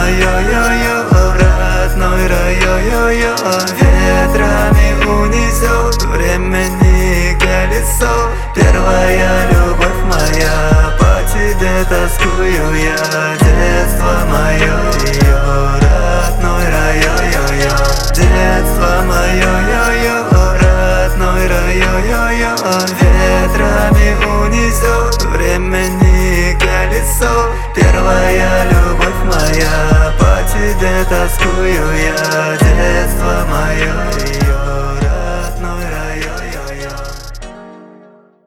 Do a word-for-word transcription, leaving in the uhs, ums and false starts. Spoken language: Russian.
мое, йо-йо, родной рай, йо-йо-йо. Ветрами унесет времени колесо. Первая любовь моя, по тебе тоскую я. Детство мое, йо, родной рай, йо-йо-йо. Детство мое, йо-йо, родной рай, йо-йо-йо. Ветрами унесет времени колесо. Первая любовь моя, по тебе тоскую я. Детство мое.